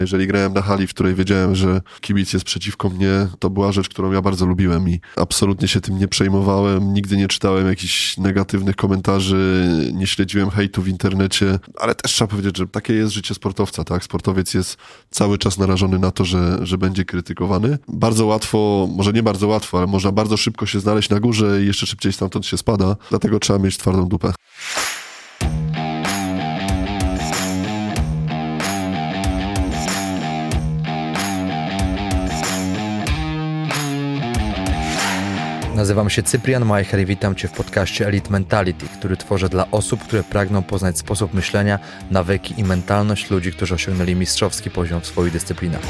Jeżeli grałem na hali, w której wiedziałem, że kibic jest przeciwko mnie, to była rzecz, którą ja bardzo lubiłem i absolutnie się tym nie przejmowałem. Nigdy nie czytałem jakichś negatywnych komentarzy, nie śledziłem hejtu w internecie, ale też trzeba powiedzieć, że takie jest życie sportowca, tak? Sportowiec jest cały czas narażony na to, że będzie krytykowany. Bardzo łatwo, może nie bardzo łatwo, ale można bardzo szybko się znaleźć na górze i jeszcze szybciej stamtąd się spada, dlatego trzeba mieć twardą dupę. Nazywam się Cyprian Majcher i witam Cię w podcaście Elite Mentality, który tworzę dla osób, które pragną poznać sposób myślenia, nawyki i mentalność ludzi, którzy osiągnęli mistrzowski poziom w swoich dyscyplinach.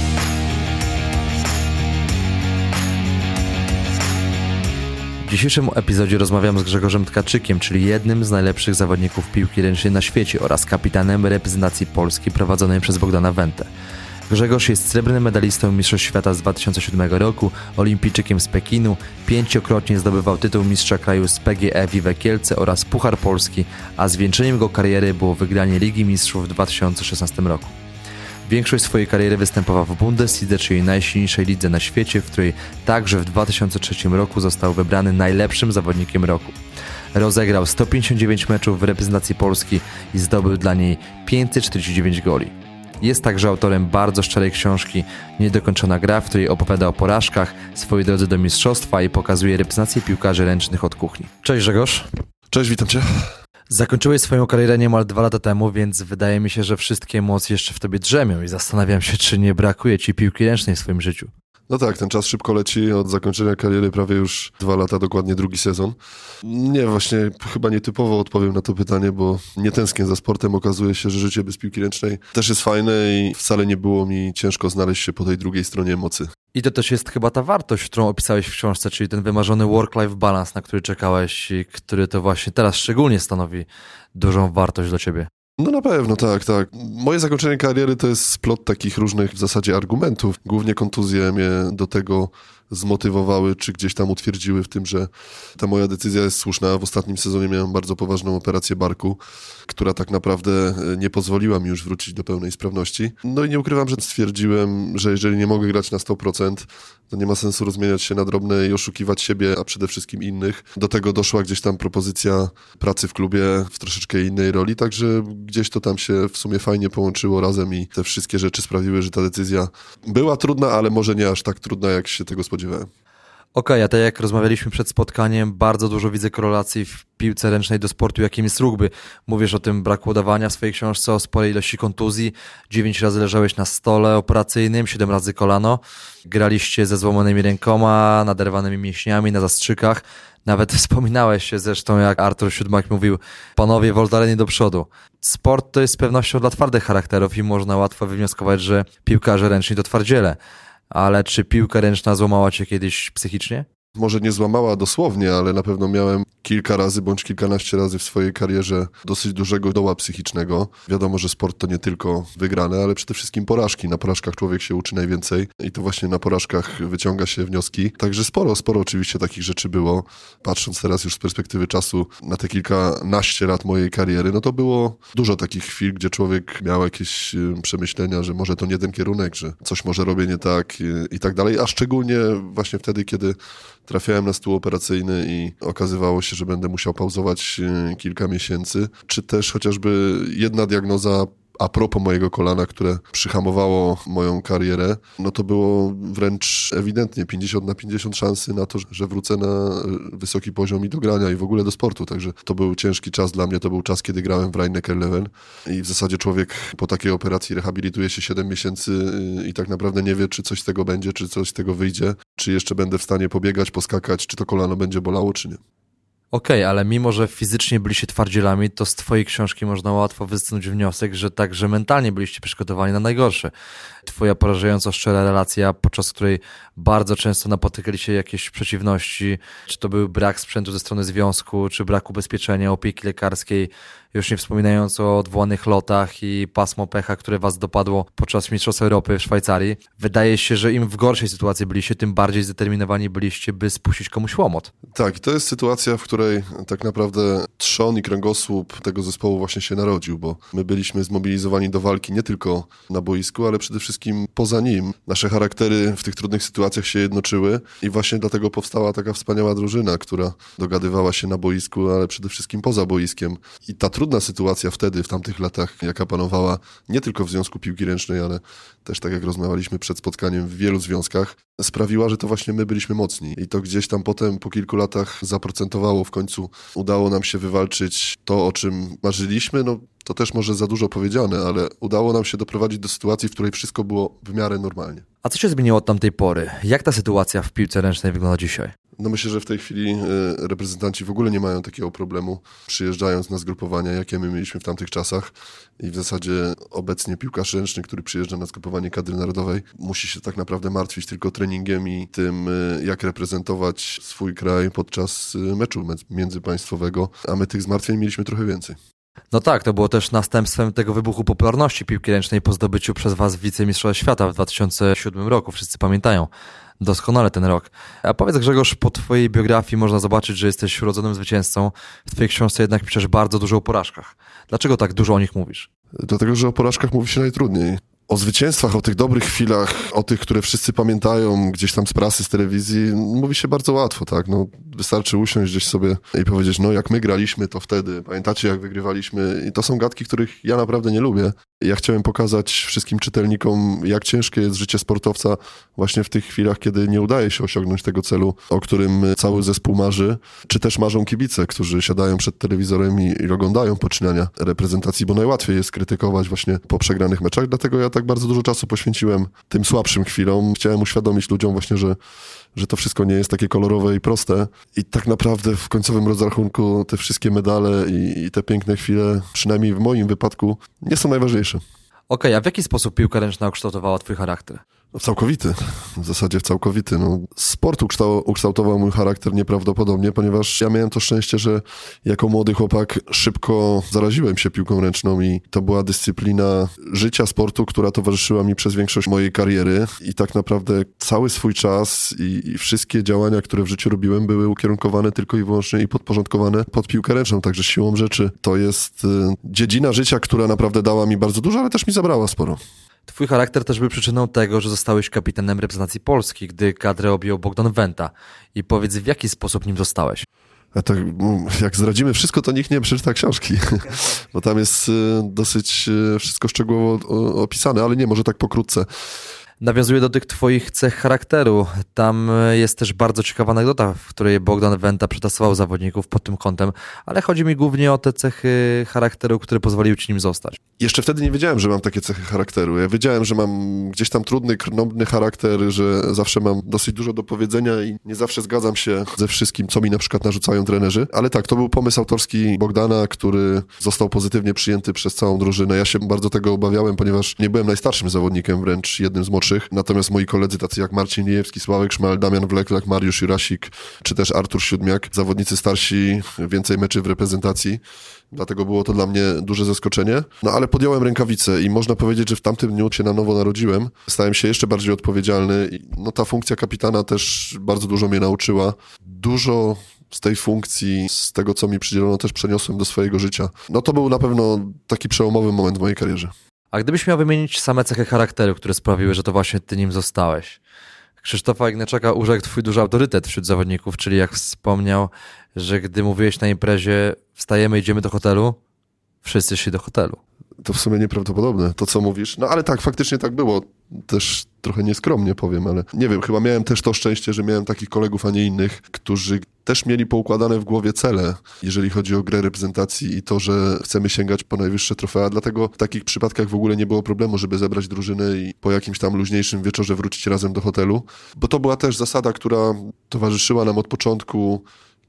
W dzisiejszym epizodzie rozmawiam z Grzegorzem Tkaczykiem, czyli jednym z najlepszych zawodników piłki ręcznej na świecie oraz kapitanem reprezentacji Polski prowadzonej przez Bogdana Wentę. Grzegorz jest srebrnym medalistą Mistrzostw Świata z 2007 roku, olimpijczykiem z Pekinu, 5-krotnie zdobywał tytuł mistrza kraju z PGE Vive Kielce oraz Puchar Polski, a zwieńczeniem jego kariery było wygranie Ligi Mistrzów w 2016 roku. Większość swojej kariery występował w Bundeslidze, czyli najsilniejszej lidze na świecie, w której także w 2003 roku został wybrany najlepszym zawodnikiem roku. Rozegrał 159 meczów w reprezentacji Polski i zdobył dla niej 549 goli. Jest także autorem bardzo szczerej książki Niedokończona gra, w której opowiada o porażkach, swojej drodze do mistrzostwa i pokazuje reprezentację piłkarzy ręcznych od kuchni. Cześć Grzegorz. Cześć, witam Cię. Zakończyłeś swoją karierę niemal 2 lata temu, więc wydaje mi się, że wszystkie emocje jeszcze w Tobie drzemią i zastanawiam się, czy nie brakuje Ci piłki ręcznej w swoim życiu. No tak, ten czas szybko leci, od zakończenia kariery prawie już 2 lata, dokładnie 2. sezon. Nie, właśnie chyba nietypowo odpowiem na to pytanie, bo nie tęsknię za sportem. Okazuje się, że życie bez piłki ręcznej też jest fajne i wcale nie było mi ciężko znaleźć się po tej drugiej stronie mocy. I to też jest chyba ta wartość, którą opisałeś w książce, czyli ten wymarzony work-life balance, na który czekałeś i który to właśnie teraz szczególnie stanowi dużą wartość dla Ciebie. No na pewno, tak. Moje zakończenie kariery to jest splot takich różnych w zasadzie argumentów. Głównie kontuzje mnie do tego zmotywowały, czy gdzieś tam utwierdziły w tym, że ta moja decyzja jest słuszna. W ostatnim sezonie miałem bardzo poważną operację barku, która tak naprawdę nie pozwoliła mi już wrócić do pełnej sprawności. No i nie ukrywam, że stwierdziłem, że jeżeli nie mogę grać na 100%, to nie ma sensu rozmieniać się na drobne i oszukiwać siebie, a przede wszystkim innych. Do tego doszła gdzieś tam propozycja pracy w klubie w troszeczkę innej roli, także gdzieś to tam się w sumie fajnie połączyło razem i te wszystkie rzeczy sprawiły, że ta decyzja była trudna, ale może nie aż tak trudna, jak się tego spodziewałem. Okej, a tak jak rozmawialiśmy przed spotkaniem, bardzo dużo widzę korelacji w piłce ręcznej do sportu, jakim jest rugby. Mówisz o tym braku udawania w swojej książce, o sporej ilości kontuzji. 9 razy leżałeś na stole operacyjnym, 7 razy kolano. Graliście ze złamanymi rękoma, naderwanymi mięśniami, na zastrzykach. Nawet wspominałeś się zresztą, jak Artur Siódmak mówił, panowie, woltareni do przodu. Sport to jest z pewnością dla twardych charakterów i można łatwo wywnioskować, że piłkarze ręczni to twardziele. Ale czy piłka ręczna złamała Cię kiedyś psychicznie? Może nie złamała dosłownie, ale na pewno miałem kilka razy bądź kilkanaście razy w swojej karierze dosyć dużego doła psychicznego. Wiadomo, że sport to nie tylko wygrane, ale przede wszystkim porażki. Na porażkach człowiek się uczy najwięcej i to właśnie na porażkach wyciąga się wnioski. Także sporo oczywiście takich rzeczy było. Patrząc teraz już z perspektywy czasu na te kilkanaście lat mojej kariery, no to było dużo takich chwil, gdzie człowiek miał jakieś przemyślenia, że może to nie ten kierunek, że coś może robię nie tak i tak dalej, a szczególnie właśnie wtedy, kiedy trafiałem na stół operacyjny i okazywało się, że będę musiał pauzować kilka miesięcy, czy też chociażby jedna diagnoza a propos mojego kolana, które przyhamowało moją karierę, no to było wręcz ewidentnie 50/50 szansy na to, że wrócę na wysoki poziom i do grania i w ogóle do sportu. Także to był ciężki czas dla mnie, to był czas, kiedy grałem w Rhein-Neckar-Löwen i w zasadzie człowiek po takiej operacji rehabilituje się 7 miesięcy i tak naprawdę nie wie, czy coś z tego będzie, czy coś z tego wyjdzie, czy jeszcze będę w stanie pobiegać, poskakać, czy to kolano będzie bolało, czy nie. Okej, ale mimo, że fizycznie byliście twardzielami, to z Twojej książki można łatwo wysnuć wniosek, że także mentalnie byliście przygotowani na najgorsze. Twoja porażająco szczera relacja, podczas której bardzo często napotykaliście jakieś przeciwności, czy to był brak sprzętu ze strony związku, czy brak ubezpieczenia, opieki lekarskiej, już nie wspominając o odwołanych lotach i pasmo pecha, które was dopadło podczas Mistrzostw Europy w Szwajcarii. Wydaje się, że im w gorszej sytuacji byliście, tym bardziej zdeterminowani byliście, by spuścić komuś łomot. Tak, to jest sytuacja, w której tak naprawdę trzon i kręgosłup tego zespołu właśnie się narodził, bo my byliśmy zmobilizowani do walki nie tylko na boisku, ale przede wszystkim poza nim. Nasze charaktery w tych trudnych sytuacjach się jednoczyły i właśnie dlatego powstała taka wspaniała drużyna, która dogadywała się na boisku, ale przede wszystkim poza boiskiem. I ta trudna sytuacja wtedy, w tamtych latach, jaka panowała nie tylko w Związku Piłki Ręcznej, ale też tak jak rozmawialiśmy przed spotkaniem w wielu związkach, sprawiła, że to właśnie my byliśmy mocni. I to gdzieś tam potem po kilku latach zaprocentowało. W końcu udało nam się wywalczyć to, o czym marzyliśmy. No, to też może za dużo powiedziane, ale udało nam się doprowadzić do sytuacji, w której wszystko było w miarę normalnie. A co się zmieniło od tamtej pory? Jak ta sytuacja w piłce ręcznej wygląda dzisiaj? No myślę, że w tej chwili reprezentanci w ogóle nie mają takiego problemu, przyjeżdżając na zgrupowania, jakie my mieliśmy w tamtych czasach. I w zasadzie obecnie piłkarz ręczny, który przyjeżdża na zgrupowanie kadry narodowej, musi się tak naprawdę martwić tylko treningiem i tym, jak reprezentować swój kraj podczas meczu międzypaństwowego, a my tych zmartwień mieliśmy trochę więcej. No tak, to było też następstwem tego wybuchu popularności piłki ręcznej po zdobyciu przez was wicemistrzostwa świata w 2007 roku. Wszyscy pamiętają doskonale ten rok. A powiedz, Grzegorz, po twojej biografii można zobaczyć, że jesteś urodzonym zwycięzcą. W twojej książce jednak piszesz bardzo dużo o porażkach. Dlaczego tak dużo o nich mówisz? Dlatego, że o porażkach mówi się najtrudniej. O zwycięstwach, o tych dobrych chwilach, o tych, które wszyscy pamiętają gdzieś tam z prasy, z telewizji, mówi się bardzo łatwo, tak? No, wystarczy usiąść gdzieś sobie i powiedzieć, no jak my graliśmy, to wtedy, pamiętacie jak wygrywaliśmy? I to są gadki, których ja naprawdę nie lubię. Ja chciałem pokazać wszystkim czytelnikom, jak ciężkie jest życie sportowca właśnie w tych chwilach, kiedy nie udaje się osiągnąć tego celu, o którym cały zespół marzy, czy też marzą kibice, którzy siadają przed telewizorem i oglądają poczynania reprezentacji, bo najłatwiej jest krytykować właśnie po przegranych meczach, dlatego ja tak bardzo dużo czasu poświęciłem tym słabszym chwilom. Chciałem uświadomić ludziom właśnie, że to wszystko nie jest takie kolorowe i proste i tak naprawdę w końcowym rozrachunku te wszystkie medale i te piękne chwile, przynajmniej w moim wypadku, nie są najważniejsze. Okej, a w jaki sposób piłka ręczna ukształtowała twój charakter? No, całkowity, w zasadzie całkowity. No, sport ukształtował mój charakter nieprawdopodobnie, ponieważ ja miałem to szczęście, że jako młody chłopak szybko zaraziłem się piłką ręczną i to była dyscyplina życia, sportu, która towarzyszyła mi przez większość mojej kariery i tak naprawdę cały swój czas i wszystkie działania, które w życiu robiłem, były ukierunkowane tylko i wyłącznie i podporządkowane pod piłkę ręczną, także siłą rzeczy to jest dziedzina życia, która naprawdę dała mi bardzo dużo, ale też mi zabrała sporo. Twój charakter też był przyczyną tego, że zostałeś kapitanem reprezentacji Polski, gdy kadrę objął Bogdan Wenta. I powiedz, w jaki sposób nim zostałeś? A tak, jak zdradzimy wszystko, to nikt nie przeczyta książki, bo tam jest dosyć wszystko szczegółowo opisane, ale nie, może tak pokrótce. Nawiązuję do tych twoich cech charakteru. Tam jest też bardzo ciekawa anegdota, w której Bogdan Wenta przetasował zawodników pod tym kątem, ale chodzi mi głównie o te cechy charakteru, które pozwoliły ci nim zostać. Jeszcze wtedy nie wiedziałem, że mam takie cechy charakteru. Ja wiedziałem, że mam gdzieś tam trudny, krnąbrny charakter, że zawsze mam dosyć dużo do powiedzenia i nie zawsze zgadzam się ze wszystkim, co mi na przykład narzucają trenerzy. Ale tak, to był pomysł autorski Bogdana, który został pozytywnie przyjęty przez całą drużynę. Ja się bardzo tego obawiałem, ponieważ nie byłem najstarszym zawodnikiem, wręcz jednym z młodszych. Natomiast moi koledzy, tacy jak Marcin Lijewski, Sławek Szmal, Damian Wleklak, Mariusz Jurasik, czy też Artur Siódmiak, zawodnicy starsi, więcej meczy w reprezentacji. Dlatego było to dla mnie duże zaskoczenie. No ale podjąłem rękawice i można powiedzieć, że w tamtym dniu się na nowo narodziłem. Stałem się jeszcze bardziej odpowiedzialny i no ta funkcja kapitana też bardzo dużo mnie nauczyła. Dużo z tej funkcji, z tego co mi przydzielono, też przeniosłem do swojego życia. No to był na pewno taki przełomowy moment w mojej karierze. A gdybyś miał wymienić same cechy charakteru, które sprawiły, że to właśnie ty nim zostałeś? Krzysztofa Ignaczaka urzekł twój duży autorytet wśród zawodników, czyli jak wspomniał, że gdy mówiłeś na imprezie wstajemy, idziemy do hotelu, wszyscy szli do hotelu. To w sumie nieprawdopodobne, to co mówisz. No ale tak, faktycznie tak było. Też trochę nieskromnie powiem, ale nie wiem, chyba miałem też to szczęście, że miałem takich kolegów, a nie innych, którzy też mieli poukładane w głowie cele, jeżeli chodzi o grę reprezentacji i to, że chcemy sięgać po najwyższe trofea. Dlatego w takich przypadkach w ogóle nie było problemu, żeby zebrać drużynę i po jakimś tam luźniejszym wieczorze wrócić razem do hotelu. Bo to była też zasada, która towarzyszyła nam od początku,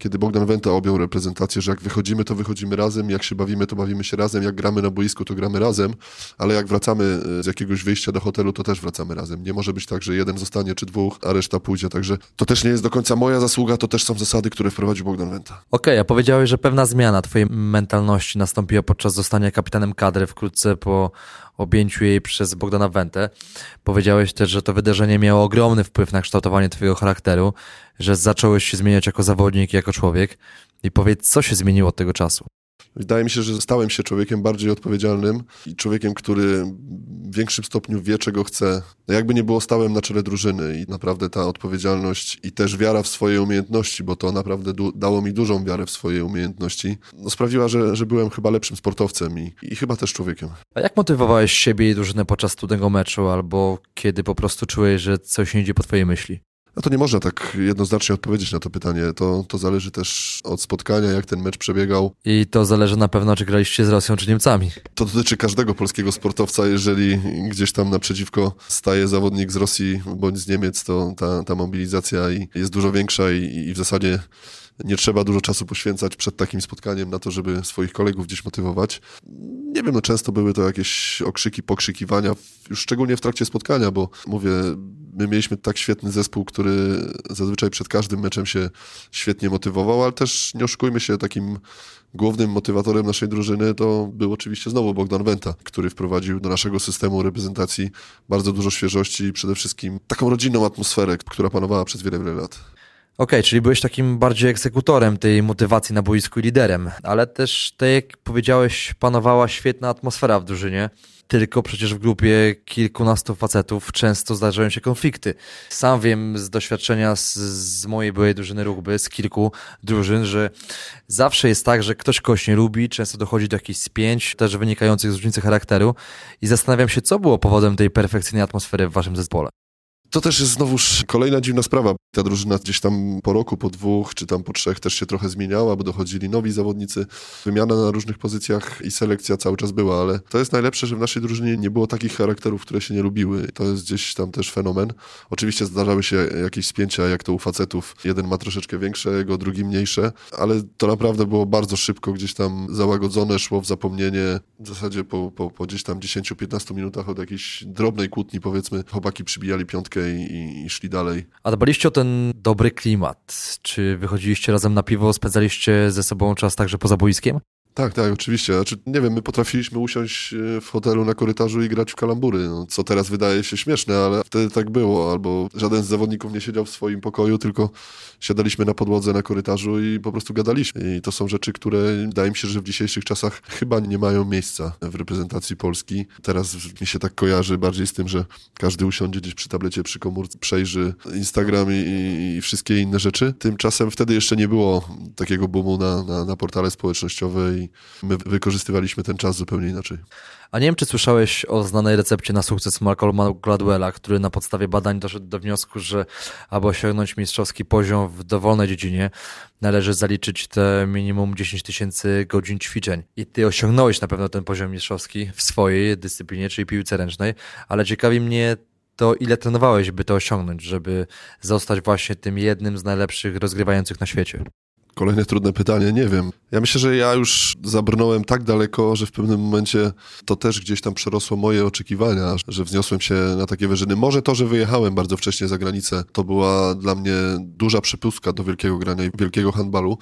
kiedy Bogdan Wenta objął reprezentację, że jak wychodzimy, to wychodzimy razem, jak się bawimy, to bawimy się razem, jak gramy na boisku, to gramy razem, ale jak wracamy z jakiegoś wyjścia do hotelu, to też wracamy razem. Nie może być tak, że jeden zostanie czy dwóch, a reszta pójdzie, także to też nie jest do końca moja zasługa, to też są zasady, które wprowadził Bogdan Wenta. Okej, a powiedziałeś, że pewna zmiana twojej mentalności nastąpiła podczas zostania kapitanem kadry wkrótce po objęciu jej przez Bogdana Wentę. Powiedziałeś też, że to wydarzenie miało ogromny wpływ na kształtowanie twojego charakteru, że zacząłeś się zmieniać jako zawodnik i jako człowiek. I powiedz, co się zmieniło od tego czasu? Wydaje mi się, że stałem się człowiekiem bardziej odpowiedzialnym i człowiekiem, który w większym stopniu wie, czego chce. No jakby nie było, stałem na czele drużyny i naprawdę ta odpowiedzialność i też wiara w swoje umiejętności, bo to naprawdę dało mi dużą wiarę w swoje umiejętności, no sprawiła, że byłem chyba lepszym sportowcem i chyba też człowiekiem. A jak motywowałeś siebie i drużynę podczas tego meczu, albo kiedy po prostu czułeś, że coś nie idzie po twojej myśli? No to nie można tak jednoznacznie odpowiedzieć na to pytanie. To zależy też od spotkania, jak ten mecz przebiegał. I to zależy na pewno, czy graliście z Rosją, czy Niemcami. To dotyczy każdego polskiego sportowca. Jeżeli gdzieś tam naprzeciwko staje zawodnik z Rosji bądź z Niemiec, to ta mobilizacja jest dużo większa i w zasadzie nie trzeba dużo czasu poświęcać przed takim spotkaniem na to, żeby swoich kolegów gdzieś motywować. Nie wiem, no często były to jakieś okrzyki, pokrzykiwania, już szczególnie w trakcie spotkania, bo mówię, my mieliśmy tak świetny zespół, który zazwyczaj przed każdym meczem się świetnie motywował, ale też nie oszukujmy się, takim głównym motywatorem naszej drużyny to był oczywiście znowu Bogdan Wenta, który wprowadził do naszego systemu reprezentacji bardzo dużo świeżości i przede wszystkim taką rodzinną atmosferę, która panowała przez wiele, wiele lat. Okej, czyli byłeś takim bardziej egzekutorem tej motywacji na boisku i liderem, ale też, tak jak powiedziałeś, panowała świetna atmosfera w drużynie, tylko przecież w grupie kilkunastu facetów często zdarzają się konflikty. Sam wiem z doświadczenia z mojej byłej drużyny rugby, z kilku drużyn, że zawsze jest tak, że ktoś kogoś nie lubi, często dochodzi do jakichś spięć, też wynikających z różnicy charakteru i zastanawiam się, co było powodem tej perfekcyjnej atmosfery w waszym zespole. To też jest znowuż kolejna dziwna sprawa. Ta drużyna gdzieś tam po roku, po 2 czy tam po 3 też się trochę zmieniała, bo dochodzili nowi zawodnicy. Wymiana na różnych pozycjach i selekcja cały czas była, ale to jest najlepsze, że w naszej drużynie nie było takich charakterów, które się nie lubiły. To jest gdzieś tam też fenomen. Oczywiście zdarzały się jakieś spięcia, jak to u facetów. Jeden ma troszeczkę większego, drugi mniejsze, ale to naprawdę było bardzo szybko gdzieś tam załagodzone, szło w zapomnienie. W zasadzie po gdzieś tam 10-15 minutach od jakiejś drobnej kłótni, powiedzmy, chłopaki przybijali piątkę i szli dalej. A dbaliście o ten dobry klimat? Czy wychodziliście razem na piwo, spędzaliście ze sobą czas także poza boiskiem? Tak, oczywiście. Znaczy, nie wiem, my potrafiliśmy usiąść w hotelu na korytarzu i grać w kalambury, no, co teraz wydaje się śmieszne, ale wtedy tak było. Albo żaden z zawodników nie siedział w swoim pokoju, tylko siadaliśmy na podłodze na korytarzu i po prostu gadaliśmy. I to są rzeczy, które wydaje mi się, że w dzisiejszych czasach chyba nie mają miejsca w reprezentacji Polski. Teraz mi się tak kojarzy bardziej z tym, że każdy usiądzie gdzieś przy tablecie, przy komórce, przejrzy Instagram i wszystkie inne rzeczy. Tymczasem wtedy jeszcze nie było takiego boomu na portale społecznościowe i my wykorzystywaliśmy ten czas zupełnie inaczej. A nie wiem, czy słyszałeś o znanej recepcie na sukces Malcolma Gladwella, który na podstawie badań doszedł do wniosku, że aby osiągnąć mistrzowski poziom w dowolnej dziedzinie, należy zaliczyć te minimum 10 000 godzin ćwiczeń. I ty osiągnąłeś na pewno ten poziom mistrzowski w swojej dyscyplinie, czyli piłce ręcznej, ale ciekawi mnie to, ile trenowałeś, by to osiągnąć, żeby zostać właśnie tym jednym z najlepszych rozgrywających na świecie. Kolejne trudne pytanie, nie wiem. Ja myślę, że ja już zabrnąłem tak daleko, że w pewnym momencie to też gdzieś tam przerosło moje oczekiwania, że wzniosłem się na takie wyżyny. Może to, że wyjechałem bardzo wcześnie za granicę, to była dla mnie duża przepustka do wielkiego grania i wielkiego handbalu.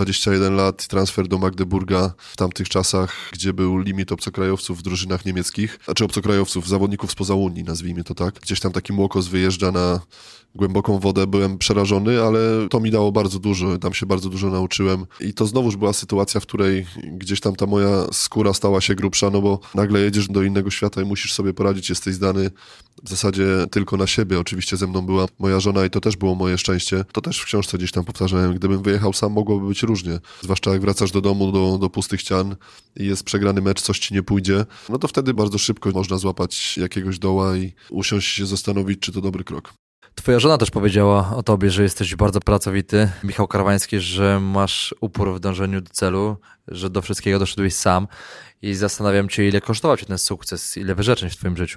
21 lat, transfer do Magdeburga w tamtych czasach, gdzie był limit obcokrajowców w drużynach niemieckich, znaczy obcokrajowców, zawodników spoza Unii, nazwijmy to tak. Gdzieś tam taki młokos wyjeżdża na głęboką wodę, byłem przerażony, ale to mi dało bardzo dużo, tam się bardzo dużo nauczyłem i to znowuż była sytuacja, w której gdzieś tam ta moja skóra stała się grubsza, no bo nagle jedziesz do innego świata i musisz sobie poradzić, jesteś zdany w zasadzie tylko na siebie. Oczywiście ze mną była moja żona i to też było moje szczęście. To też w książce gdzieś tam powtarzałem, gdybym wyjechał sam, mogłoby być różnie. Zwłaszcza jak wracasz do domu, do pustych ścian i jest przegrany mecz, coś ci nie pójdzie, no to wtedy bardzo szybko można złapać jakiegoś doła i usiąść się zastanowić, czy to dobry krok. Twoja żona też powiedziała o tobie, że jesteś bardzo pracowity. Michał Karwański, że masz upór w dążeniu do celu, że do wszystkiego doszedłeś sam i zastanawiam się, ile kosztował cię ten sukces, ile wyrzeczeń w twoim życiu.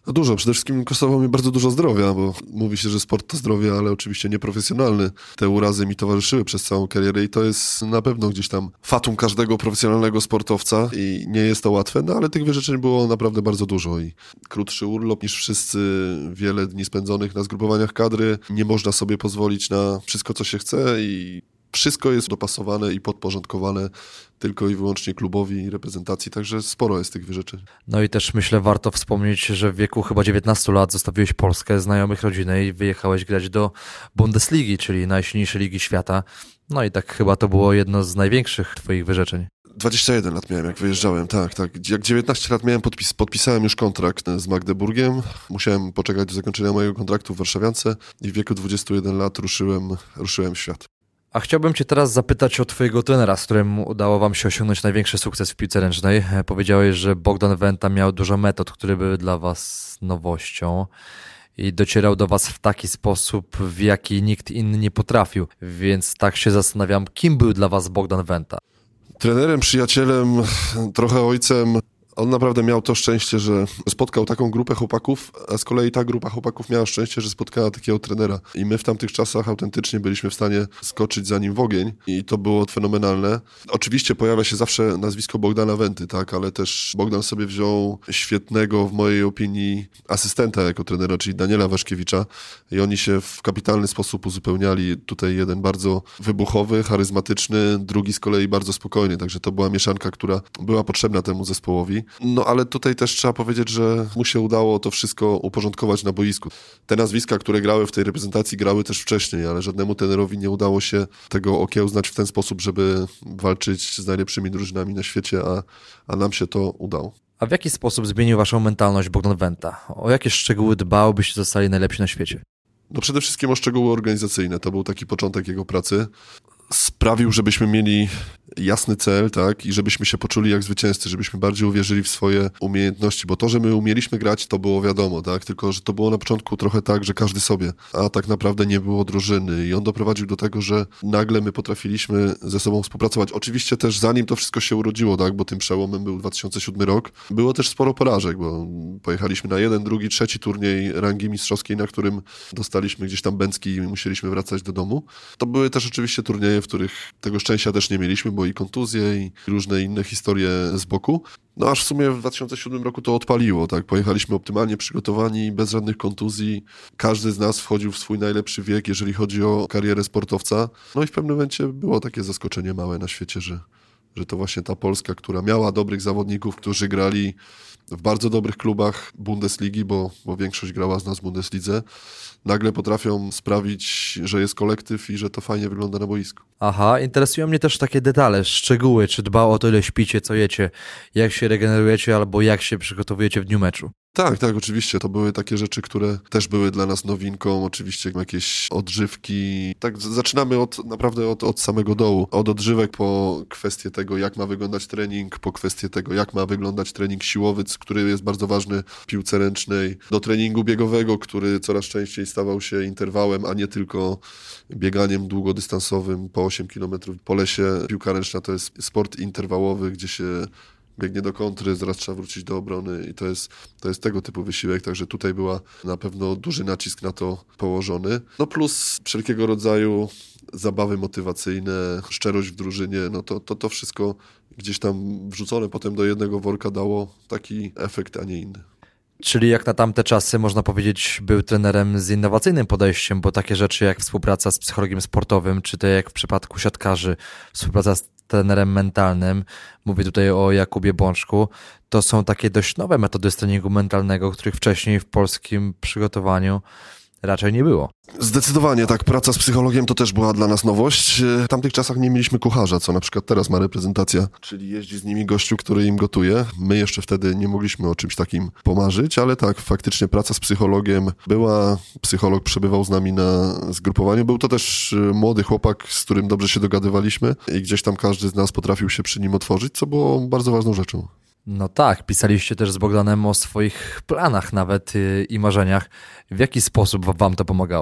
No dużo, przede wszystkim kosztowało mi bardzo dużo zdrowia, bo mówi się, że sport to zdrowie, ale oczywiście nieprofesjonalny. Te urazy mi towarzyszyły przez całą karierę i to jest na pewno gdzieś tam fatum każdego profesjonalnego sportowca i nie jest to łatwe, no ale tych wyrzeczeń było naprawdę bardzo dużo i krótszy urlop niż wszyscy, wiele dni spędzonych na zgrupowaniach kadry, nie można sobie pozwolić na wszystko, co się chce i wszystko jest dopasowane i podporządkowane tylko i wyłącznie klubowi i reprezentacji, także sporo jest tych wyrzeczeń. No i też myślę, warto wspomnieć, że w wieku chyba 19 lat zostawiłeś Polskę, znajomych, rodzinę i wyjechałeś grać do Bundesligi, czyli najsilniejszej ligi świata. No i tak chyba to było jedno z największych twoich wyrzeczeń. 21 lat miałem, jak wyjeżdżałem, tak. Jak 19 lat miałem, podpisałem już kontrakt z Magdeburgiem. Musiałem poczekać do zakończenia mojego kontraktu w Warszawiance i w wieku 21 lat ruszyłem w świat. A chciałbym cię teraz zapytać o twojego trenera, z którym udało wam się osiągnąć największy sukces w piłce ręcznej. Powiedziałeś, że Bogdan Wenta miał dużo metod, które były dla was nowością i docierał do was w taki sposób, w jaki nikt inny nie potrafił. Więc tak się zastanawiam, kim był dla was Bogdan Wenta? Trenerem, przyjacielem, trochę ojcem. On naprawdę miał to szczęście, że spotkał taką grupę chłopaków, a z kolei ta grupa chłopaków miała szczęście, że spotkała takiego trenera. I my w tamtych czasach autentycznie byliśmy w stanie skoczyć za nim w ogień i to było fenomenalne. Oczywiście pojawia się zawsze nazwisko Bogdana Wenty, tak, ale też Bogdan sobie wziął świetnego, w mojej opinii, asystenta jako trenera, czyli Daniela Waszkiewicza i oni się w kapitalny sposób uzupełniali. Tutaj jeden bardzo wybuchowy, charyzmatyczny, drugi z kolei bardzo spokojny, także to była mieszanka, która była potrzebna temu zespołowi. No ale tutaj też trzeba powiedzieć, że mu się udało to wszystko uporządkować na boisku. Te nazwiska, które grały w tej reprezentacji, grały też wcześniej, ale żadnemu trenerowi nie udało się tego okiełznać w ten sposób, żeby walczyć z najlepszymi drużynami na świecie, a nam się to udało. A w jaki sposób zmienił waszą mentalność Bogdan Wenta? O jakie szczegóły dbał, byście zostali najlepsi na świecie? No przede wszystkim o szczegóły organizacyjne. To był taki początek jego pracy. Sprawił, żebyśmy mieli jasny cel, tak, i żebyśmy się poczuli jak zwycięzcy, żebyśmy bardziej uwierzyli w swoje umiejętności, bo to, że my umieliśmy grać, to było wiadomo, tak, tylko że to było na początku trochę tak, że każdy sobie, a tak naprawdę nie było drużyny i on doprowadził do tego, że nagle my potrafiliśmy ze sobą współpracować. Oczywiście też zanim to wszystko się urodziło, tak, bo tym przełomem był 2007 rok, było też sporo porażek, bo pojechaliśmy na jeden, drugi, trzeci turniej rangi mistrzowskiej, na którym dostaliśmy gdzieś tam bęcki i musieliśmy wracać do domu. To były też oczywiście turnieje, w których tego szczęścia też nie mieliśmy, bo i kontuzje, i różne inne historie z boku. No aż w sumie w 2007 roku to odpaliło, tak? Pojechaliśmy optymalnie przygotowani, bez żadnych kontuzji. Każdy z nas wchodził w swój najlepszy wiek, jeżeli chodzi o karierę sportowca. No i w pewnym momencie było takie zaskoczenie małe na świecie, że to właśnie ta Polska, która miała dobrych zawodników, którzy grali w bardzo dobrych klubach Bundesligi, bo większość grała z nas w Bundeslidze, nagle potrafią sprawić, że jest kolektyw i że to fajnie wygląda na boisku. Aha, interesują mnie też takie detale, szczegóły, czy dba o to, ile śpicie, co jecie, jak się regenerujecie albo jak się przygotowujecie w dniu meczu. Tak, oczywiście. To były takie rzeczy, które też były dla nas nowinką. Oczywiście jakieś odżywki. Tak, zaczynamy naprawdę od samego dołu. Od odżywek po kwestię tego, jak ma wyglądać trening, po kwestię tego, jak ma wyglądać trening siłowy, który jest bardzo ważny w piłce ręcznej, do treningu biegowego, który coraz częściej stawał się interwałem, a nie tylko bieganiem długodystansowym po 8 km po lesie. Piłka ręczna to jest sport interwałowy, gdzie się biegnie do kontry, zaraz trzeba wrócić do obrony i to jest tego typu wysiłek, także tutaj była na pewno duży nacisk na to położony. No plus wszelkiego rodzaju zabawy motywacyjne, szczerość w drużynie, no to wszystko gdzieś tam wrzucone potem do jednego worka dało taki efekt, a nie inny. Czyli jak na tamte czasy, można powiedzieć, był trenerem z innowacyjnym podejściem, bo takie rzeczy jak współpraca z psychologiem sportowym, czy to jak w przypadku siatkarzy, współpraca z trenerem mentalnym, mówię tutaj o Jakubie Bączku, to są takie dość nowe metody z treningu mentalnego, których wcześniej w polskim przygotowaniu raczej nie było. Zdecydowanie tak, praca z psychologiem to też była dla nas nowość. W tamtych czasach nie mieliśmy kucharza, co na przykład teraz ma reprezentacja, czyli jeździ z nimi gościu, który im gotuje. My jeszcze wtedy nie mogliśmy o czymś takim pomarzyć, ale tak, faktycznie praca z psychologiem była, psycholog przebywał z nami na zgrupowaniu. Był to też młody chłopak, z którym dobrze się dogadywaliśmy i gdzieś tam każdy z nas potrafił się przy nim otworzyć, co było bardzo ważną rzeczą. No tak, pisaliście też z Bogdanem o swoich planach nawet i marzeniach. W jaki sposób wam to pomagało?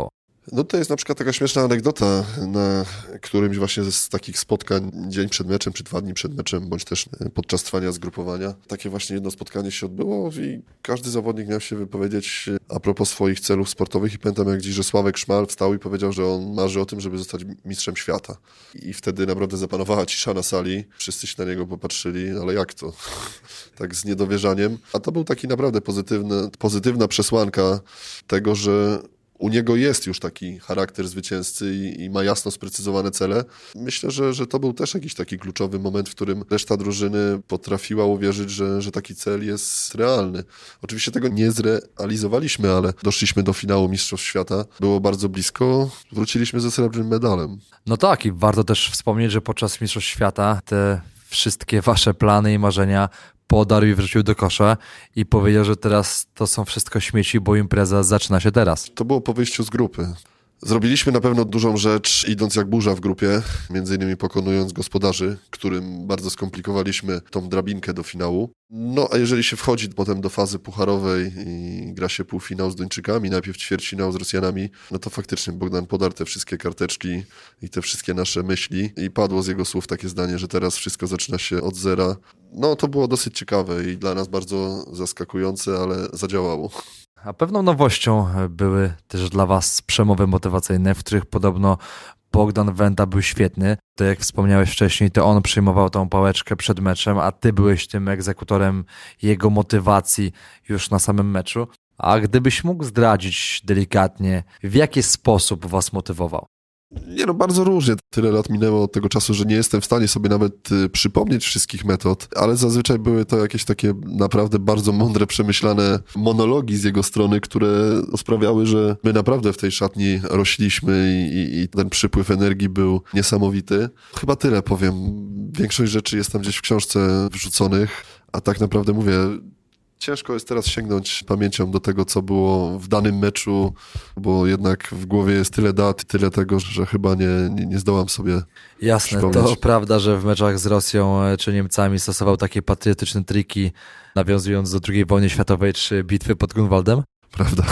No to jest na przykład taka śmieszna anegdota na którymś właśnie z takich spotkań dzień przed meczem, czy 2 dni przed meczem, bądź też podczas trwania zgrupowania. Takie właśnie jedno spotkanie się odbyło i każdy zawodnik miał się wypowiedzieć a propos swoich celów sportowych i pamiętam jak dziś, że Sławek Szmal wstał i powiedział, że on marzy o tym, żeby zostać mistrzem świata. I wtedy naprawdę zapanowała cisza na sali. Wszyscy się na niego popatrzyli, ale jak to? Tak z niedowierzaniem. A to był taki naprawdę pozytywna przesłanka tego, że u niego jest już taki charakter zwycięzcy i ma jasno sprecyzowane cele. Myślę, że to był też jakiś taki kluczowy moment, w którym reszta drużyny potrafiła uwierzyć, że taki cel jest realny. Oczywiście tego nie zrealizowaliśmy, ale doszliśmy do finału Mistrzostw Świata. Było bardzo blisko, wróciliśmy ze srebrnym medalem. No tak, i warto też wspomnieć, że podczas Mistrzostw Świata te wszystkie wasze plany i marzenia podarł i wrzucił do kosza i powiedział, że teraz to są wszystko śmieci, bo impreza zaczyna się teraz. To było po wyjściu z grupy. Zrobiliśmy na pewno dużą rzecz, idąc jak burza w grupie, między innymi pokonując gospodarzy, którym bardzo skomplikowaliśmy tą drabinkę do finału. No a jeżeli się wchodzi potem do fazy pucharowej i gra się półfinał z Duńczykami, najpierw ćwierćfinał z Rosjanami, no to faktycznie Bogdan podarł te wszystkie karteczki i te wszystkie nasze myśli i padło z jego słów takie zdanie, że teraz wszystko zaczyna się od zera. No to było dosyć ciekawe i dla nas bardzo zaskakujące, ale zadziałało. A pewną nowością były też dla was przemowy motywacyjne, w których podobno Bogdan Wenta był świetny. To jak wspomniałeś wcześniej, to on przyjmował tą pałeczkę przed meczem, a ty byłeś tym egzekutorem jego motywacji już na samym meczu. A gdybyś mógł zdradzić delikatnie, w jaki sposób was motywował? Nie no, bardzo różnie. Tyle lat minęło od tego czasu, że nie jestem w stanie sobie nawet przypomnieć wszystkich metod, ale zazwyczaj były to jakieś takie naprawdę bardzo mądre, przemyślane monologi z jego strony, które sprawiały, że my naprawdę w tej szatni rośliśmy i ten przypływ energii był niesamowity. Chyba tyle powiem. Większość rzeczy jest tam gdzieś w książce wrzuconych, a tak naprawdę mówię, ciężko jest teraz sięgnąć pamięcią do tego, co było w danym meczu, bo jednak w głowie jest tyle dat i tyle tego, że chyba nie zdołam sobie Jasne, przypomnieć. to prawda, że w meczach z Rosją czy Niemcami stosował takie patriotyczne triki, nawiązując do II wojny światowej czy bitwy pod Grunwaldem? Prawda.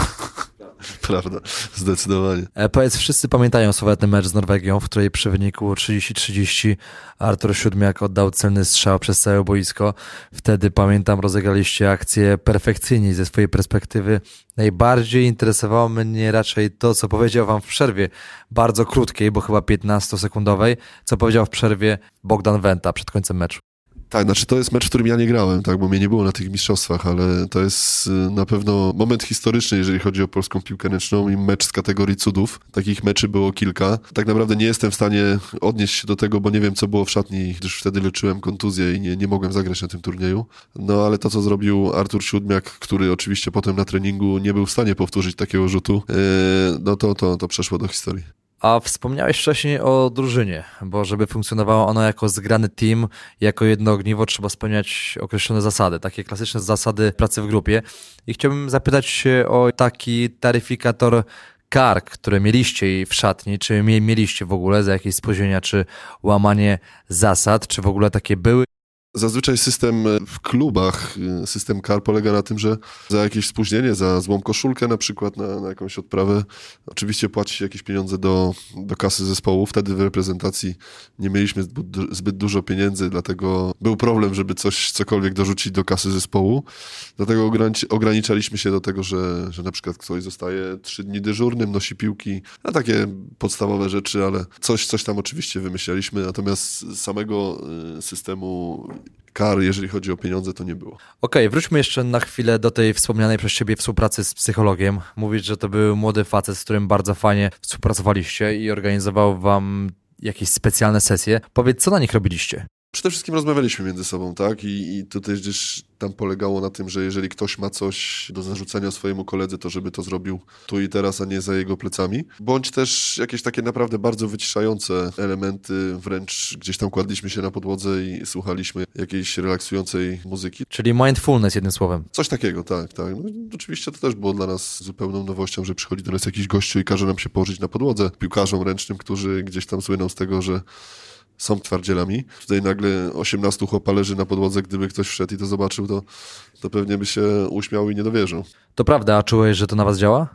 Prawda, zdecydowanie. Powiedz, wszyscy pamiętają sławetny mecz z Norwegią, w której przy wyniku 30-30 Artur Siódmiak oddał celny strzał przez całe boisko. Wtedy, pamiętam, rozegraliście akcję perfekcyjnie ze swojej perspektywy. Najbardziej interesowało mnie raczej to, co powiedział wam w przerwie, bardzo krótkiej, bo chyba 15-sekundowej, co powiedział w przerwie Bogdan Wenta przed końcem meczu. Tak, znaczy to jest mecz, w którym ja nie grałem, tak, bo mnie nie było na tych mistrzostwach, ale to jest na pewno moment historyczny, jeżeli chodzi o polską piłkę ręczną i mecz z kategorii cudów. Takich meczy było kilka. Tak naprawdę nie jestem w stanie odnieść się do tego, bo nie wiem, co było w szatni, gdyż wtedy leczyłem kontuzję i nie mogłem zagrać na tym turnieju. No ale to, co zrobił Artur Siódmiak, który oczywiście potem na treningu nie był w stanie powtórzyć takiego rzutu, no to przeszło do historii. A wspomniałeś wcześniej o drużynie, bo żeby funkcjonowało ono jako zgrany team, jako jedno ogniwo, trzeba spełniać określone zasady, takie klasyczne zasady pracy w grupie. I chciałbym zapytać się o taki taryfikator kar, które mieliście w szatni, czy mieliście w ogóle za jakieś spóźnienia, czy łamanie zasad, czy w ogóle takie były? Zazwyczaj system w klubach, system kar polega na tym, że za jakieś spóźnienie, za złą koszulkę na przykład, na jakąś odprawę, oczywiście płaci się jakieś pieniądze do kasy zespołu. Wtedy w reprezentacji nie mieliśmy zbyt dużo pieniędzy, dlatego był problem, żeby cokolwiek dorzucić do kasy zespołu. Dlatego ograniczaliśmy się do tego, że na przykład ktoś zostaje 3 dni dyżurnym, nosi piłki, na takie podstawowe rzeczy, ale coś tam oczywiście wymyślaliśmy, natomiast samego systemu kar, jeżeli chodzi o pieniądze, to nie było. Okej, wróćmy jeszcze na chwilę do tej wspomnianej przez ciebie współpracy z psychologiem. Mówisz, że to był młody facet, z którym bardzo fajnie współpracowaliście i organizował wam jakieś specjalne sesje. Powiedz, co na nich robiliście? Przede wszystkim rozmawialiśmy między sobą, tak? I tutaj gdzieś tam polegało na tym, że jeżeli ktoś ma coś do zarzucenia swojemu koledze, to żeby to zrobił tu i teraz, a nie za jego plecami. Bądź też jakieś takie naprawdę bardzo wyciszające elementy, wręcz gdzieś tam kładliśmy się na podłodze i słuchaliśmy jakiejś relaksującej muzyki. Czyli mindfulness, jednym słowem. Coś takiego, tak. No, oczywiście to też było dla nas zupełną nowością, że przychodzi do nas jakiś gościu i każe nam się położyć na podłodze. Piłkarzom ręcznym, którzy gdzieś tam słyną z tego, że są twardzielami. Tutaj nagle 18 chłopa leży na podłodze, gdyby ktoś wszedł i to zobaczył, to pewnie by się uśmiał i nie dowierzył. To prawda, a czułeś, że to na was działa?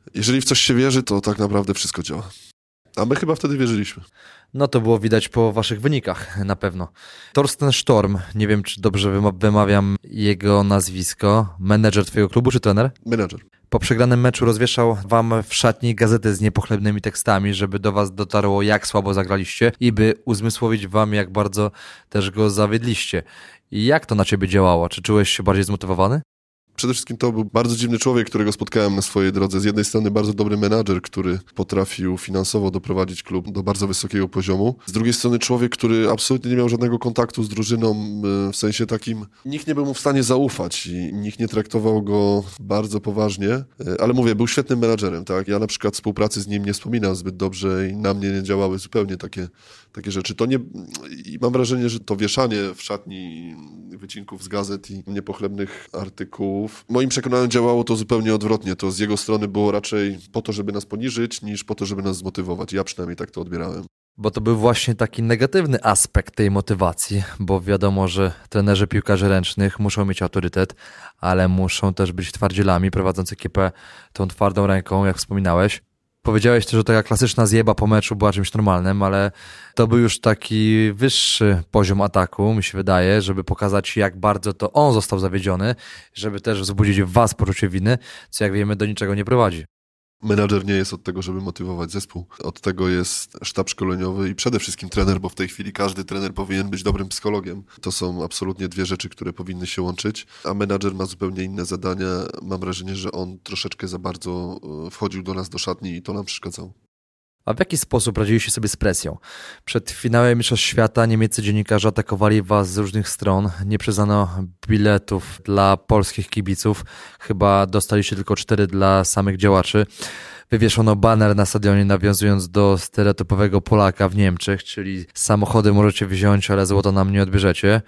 Jeżeli w coś się wierzy, to tak naprawdę wszystko działa. A my chyba wtedy wierzyliśmy. No to było widać po waszych wynikach, na pewno. Torsten Storm, nie wiem, czy dobrze wymawiam jego nazwisko, menedżer twojego klubu, czy trener? Menedżer. Po przegranym meczu rozwieszał wam w szatni gazetę z niepochlebnymi tekstami, żeby do was dotarło, jak słabo zagraliście i by uzmysłowić wam, jak bardzo też go zawiedliście. I jak to na ciebie działało? Czy czułeś się bardziej zmotywowany? Przede wszystkim to był bardzo dziwny człowiek, którego spotkałem na swojej drodze. Z jednej strony bardzo dobry menadżer, który potrafił finansowo doprowadzić klub do bardzo wysokiego poziomu. Z drugiej strony człowiek, który absolutnie nie miał żadnego kontaktu z drużyną, w sensie takim, nikt nie był mu w stanie zaufać i nikt nie traktował go bardzo poważnie. Ale mówię, był świetnym menadżerem, tak? Ja na przykład współpracy z nim nie wspominam zbyt dobrze i na mnie nie działały zupełnie takie rzeczy. To nie... I mam wrażenie, że to wieszanie w szatni wycinków z gazet i niepochlebnych artykułów, w moim przekonaniu działało to zupełnie odwrotnie. To z jego strony było raczej po to, żeby nas poniżyć, niż po to, żeby nas zmotywować. Ja przynajmniej tak to odbierałem. Bo to był właśnie taki negatywny aspekt tej motywacji, bo wiadomo, że trenerzy piłkarzy ręcznych muszą mieć autorytet, ale muszą też być twardzielami, prowadząc ekipę tą twardą ręką, jak wspominałeś. Powiedziałeś też, że taka klasyczna zjeba po meczu była czymś normalnym, ale to był już taki wyższy poziom ataku, mi się wydaje, żeby pokazać, jak bardzo to on został zawiedziony, żeby też wzbudzić w was poczucie winy, co jak wiemy do niczego nie prowadzi. Menadżer nie jest od tego, żeby motywować zespół. Od tego jest sztab szkoleniowy i przede wszystkim trener, bo w tej chwili każdy trener powinien być dobrym psychologiem. To są absolutnie dwie rzeczy, które powinny się łączyć, a menadżer ma zupełnie inne zadania. Mam wrażenie, że on troszeczkę za bardzo wchodził do nas do szatni i to nam przeszkadzało. A w jaki sposób radziliście sobie z presją? Przed finałem Mistrzostw Świata niemieccy dziennikarze atakowali was z różnych stron. Nie przyznano biletów dla polskich kibiców. Chyba dostaliście tylko 4 dla samych działaczy. Wywieszono baner na stadionie, nawiązując do stereotypowego Polaka w Niemczech, czyli samochody możecie wziąć, ale złoto nam nie odbierzecie.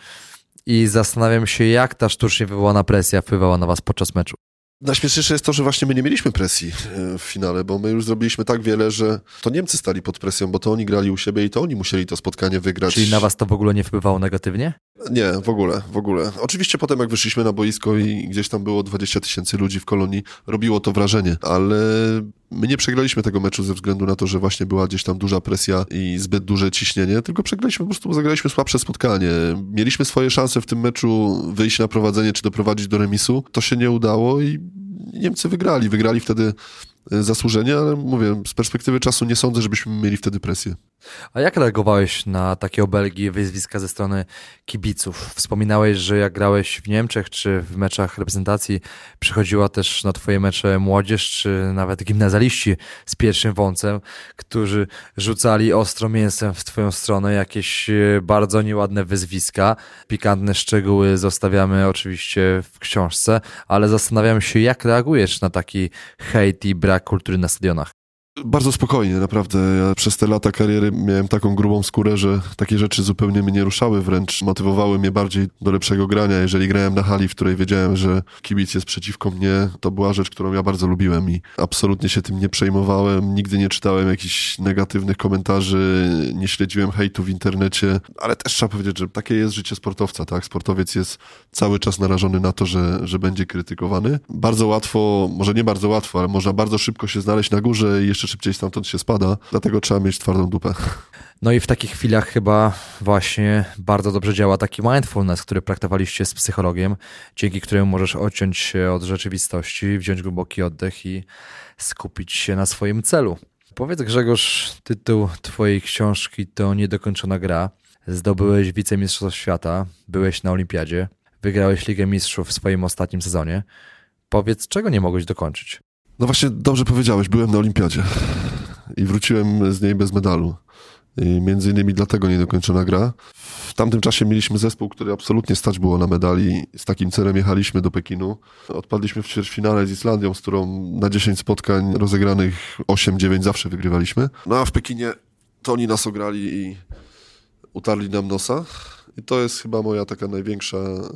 I zastanawiam się, jak ta sztucznie wywołana presja wpływała na was podczas meczu. Najśmieszniejsze jest to, że właśnie my nie mieliśmy presji w finale, bo my już zrobiliśmy tak wiele, że to Niemcy stali pod presją, bo to oni grali u siebie i to oni musieli to spotkanie wygrać. Czyli na was to w ogóle nie wpływało negatywnie? Nie, w ogóle. Oczywiście potem jak wyszliśmy na boisko i gdzieś tam było 20 000 ludzi w Kolonii, robiło to wrażenie, ale my nie przegraliśmy tego meczu ze względu na to, że właśnie była gdzieś tam duża presja i zbyt duże ciśnienie, tylko przegraliśmy, po prostu zagraliśmy słabsze spotkanie. Mieliśmy swoje szanse w tym meczu wyjść na prowadzenie czy doprowadzić do remisu. To się nie udało i Niemcy wygrali. Wygrali wtedy zasłużenie, ale mówię, z perspektywy czasu nie sądzę, żebyśmy mieli wtedy presję. A jak reagowałeś na takie obelgi i wyzwiska ze strony kibiców? Wspominałeś, że jak grałeś w Niemczech czy w meczach reprezentacji, przychodziła też na twoje mecze młodzież czy nawet gimnazjaliści z pierwszym wąsem, którzy rzucali ostro mięsem w twoją stronę, jakieś bardzo nieładne wyzwiska. Pikantne szczegóły zostawiamy oczywiście w książce, ale zastanawiam się, jak reagujesz na taki hejt i brak kultury na stadionach. Bardzo spokojnie, naprawdę. Ja przez te lata kariery miałem taką grubą skórę, że takie rzeczy zupełnie mnie nie ruszały, wręcz motywowały mnie bardziej do lepszego grania. Jeżeli grałem na hali, w której wiedziałem, że kibic jest przeciwko mnie, to była rzecz, którą ja bardzo lubiłem i absolutnie się tym nie przejmowałem. Nigdy nie czytałem jakichś negatywnych komentarzy, nie śledziłem hejtu w internecie, ale też trzeba powiedzieć, że takie jest życie sportowca, tak? Sportowiec jest cały czas narażony na to, że będzie krytykowany. Bardzo łatwo, może nie bardzo łatwo, ale można bardzo szybko się znaleźć na górze i jeszcze szybciej stamtąd się spada, dlatego trzeba mieć twardą dupę. No i w takich chwilach chyba właśnie bardzo dobrze działa taki mindfulness, który praktykowaliście z psychologiem, dzięki któremu możesz odciąć się od rzeczywistości, wziąć głęboki oddech i skupić się na swoim celu. Powiedz, Grzegorz, tytuł twojej książki to Niedokończona gra. Zdobyłeś wicemistrzostwo świata, byłeś na olimpiadzie, wygrałeś Ligę Mistrzów w swoim ostatnim sezonie. Powiedz, czego nie mogłeś dokończyć? No właśnie, dobrze powiedziałeś, byłem na olimpiadzie i wróciłem z niej bez medalu. I między innymi dlatego niedokończona gra. W tamtym czasie mieliśmy zespół, który absolutnie stać było na medali. Z takim celem jechaliśmy do Pekinu. Odpadliśmy w ćwierćfinale z Islandią, z którą na 10 spotkań rozegranych 8-9 zawsze wygrywaliśmy. No a w Pekinie to oni nas ograli i utarli nam nosa. I to jest chyba moja taka największa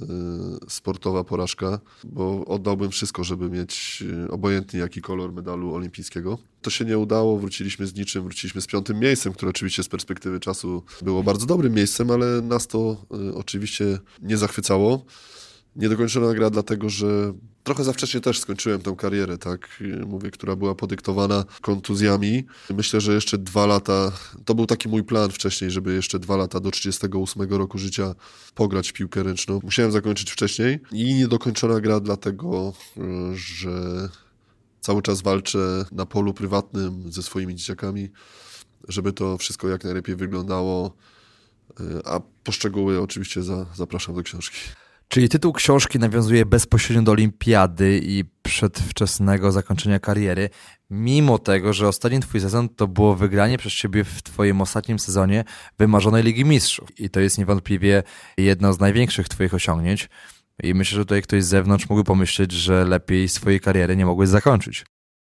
sportowa porażka, bo oddałbym wszystko, żeby mieć obojętnie jaki kolor medalu olimpijskiego. To się nie udało, wróciliśmy z niczym, wróciliśmy z 5. miejscem, które oczywiście z perspektywy czasu było bardzo dobrym miejscem, ale nas to oczywiście nie zachwycało. Niedokończona gra dlatego, że Trochę za wcześnie też skończyłem tę karierę, tak? Mówię, która była podyktowana kontuzjami. Myślę, że jeszcze 2 lata, to był taki mój plan wcześniej, żeby jeszcze 2 lata do 38 roku życia pograć w piłkę ręczną. Musiałem zakończyć wcześniej i niedokończona gra dlatego, że cały czas walczę na polu prywatnym ze swoimi dzieciakami, żeby to wszystko jak najlepiej wyglądało, a po szczegóły oczywiście zapraszam do książki. Czyli tytuł książki nawiązuje bezpośrednio do olimpiady i przedwczesnego zakończenia kariery, mimo tego, że ostatni twój sezon to było wygranie przez ciebie w twoim ostatnim sezonie wymarzonej Ligi Mistrzów. I to jest niewątpliwie jedno z największych twoich osiągnięć. I myślę, że tutaj ktoś z zewnątrz mógłby pomyśleć, że lepiej swojej kariery nie mogłeś zakończyć.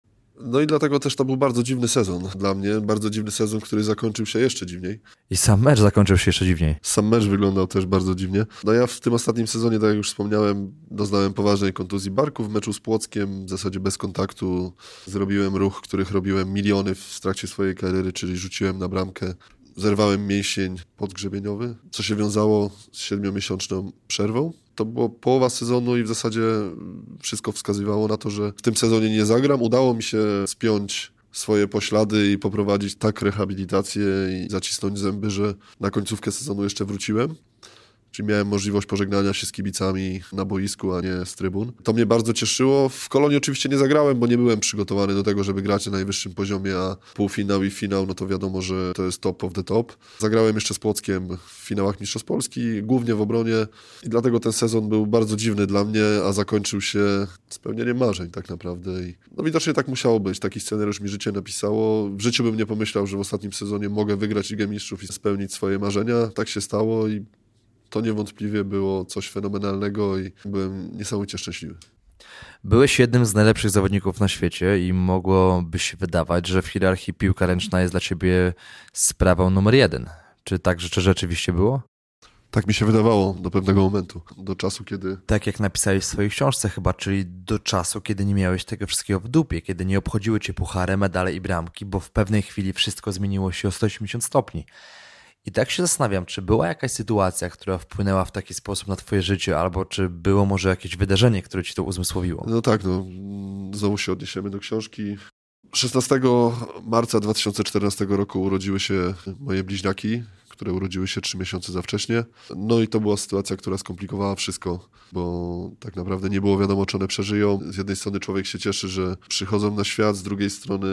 No i dlatego też to był bardzo dziwny sezon dla mnie. Bardzo dziwny sezon, który zakończył się jeszcze dziwniej. I sam mecz zakończył się jeszcze dziwniej. Sam mecz wyglądał też bardzo dziwnie. No ja w tym ostatnim sezonie, tak jak już wspomniałem, doznałem poważnej kontuzji barku w meczu z Płockiem. W zasadzie bez kontaktu zrobiłem ruch, których robiłem miliony w trakcie swojej kariery, czyli rzuciłem na bramkę. Zerwałem mięsień podgrzebieniowy, co się wiązało z 7-miesięczną przerwą. To była połowa sezonu i w zasadzie wszystko wskazywało na to, że w tym sezonie nie zagram. Udało mi się spiąć swoje poślady i poprowadzić tak rehabilitację i zacisnąć zęby, że na końcówkę sezonu jeszcze wróciłem. Czyli miałem możliwość pożegnania się z kibicami na boisku, a nie z trybun. To mnie bardzo cieszyło. W Kolonii oczywiście nie zagrałem, bo nie byłem przygotowany do tego, żeby grać na najwyższym poziomie, a półfinał i finał, no to wiadomo, że to jest top of the top. Zagrałem jeszcze z Płockiem w finałach Mistrzostw Polski, głównie w obronie i dlatego ten sezon był bardzo dziwny dla mnie, a zakończył się spełnieniem marzeń tak naprawdę. I no widocznie tak musiało być. Taki scenariusz mi życie napisało. W życiu bym nie pomyślał, że w ostatnim sezonie mogę wygrać Ligę Mistrzów i spełnić swoje marzenia. Tak się stało i to niewątpliwie było coś fenomenalnego i byłem niesamowicie szczęśliwy. Byłeś jednym z najlepszych zawodników na świecie i mogłoby się wydawać, że w hierarchii piłka ręczna jest dla ciebie sprawą numer 1. Czy tak rzeczywiście było? Tak mi się wydawało do pewnego momentu, do czasu, kiedy... Tak jak napisałeś w swojej książce chyba, czyli do czasu, kiedy nie miałeś tego wszystkiego w dupie, kiedy nie obchodziły cię puchary, medale i bramki, bo w pewnej chwili wszystko zmieniło się o 180 stopni. I tak się zastanawiam, czy była jakaś sytuacja, która wpłynęła w taki sposób na twoje życie, albo czy było może jakieś wydarzenie, które ci to uzmysłowiło? No tak, znowu się odniesiemy do książki. 16 marca 2014 roku urodziły się moje bliźniaki, które urodziły się 3 miesiące za wcześnie. No i to była sytuacja, która skomplikowała wszystko, bo tak naprawdę nie było wiadomo, czy one przeżyją. Z jednej strony człowiek się cieszy, że przychodzą na świat, z drugiej strony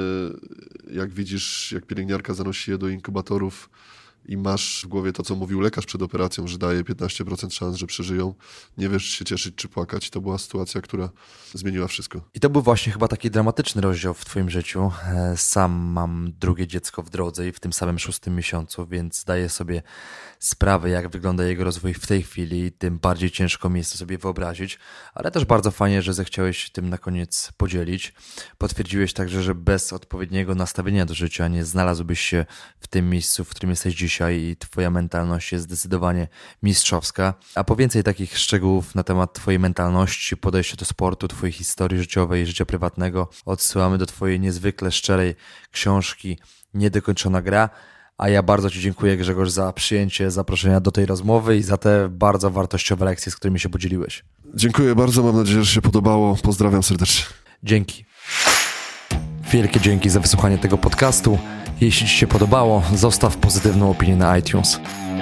jak widzisz, jak pielęgniarka zanosi je do inkubatorów, i masz w głowie to, co mówił lekarz przed operacją, że daje 15% szans, że przeżyją. Nie wiesz, czy się cieszyć, czy płakać. To była sytuacja, która zmieniła wszystko. I to był właśnie chyba taki dramatyczny rozdział w twoim życiu. Sam mam drugie dziecko w drodze i w tym samym 6. miesiącu, więc zdaję sobie sprawę, jak wygląda jego rozwój w tej chwili. Tym bardziej ciężko mi jest to sobie wyobrazić, ale też bardzo fajnie, że zechciałeś tym na koniec podzielić. Potwierdziłeś także, że bez odpowiedniego nastawienia do życia nie znalazłbyś się w tym miejscu, w którym jesteś dzisiaj i twoja mentalność jest zdecydowanie mistrzowska. A po więcej takich szczegółów na temat twojej mentalności, podejścia do sportu, twojej historii życiowej i życia prywatnego odsyłamy do twojej niezwykle szczerej książki Niedokończona gra. A ja bardzo ci dziękuję, Grzegorz, za przyjęcie zaproszenia do tej rozmowy i za te bardzo wartościowe lekcje, z którymi się podzieliłeś. Dziękuję bardzo, mam nadzieję, że się podobało. Pozdrawiam serdecznie. Dzięki. Wielkie dzięki za wysłuchanie tego podcastu. Jeśli ci się podobało, zostaw pozytywną opinię na iTunes.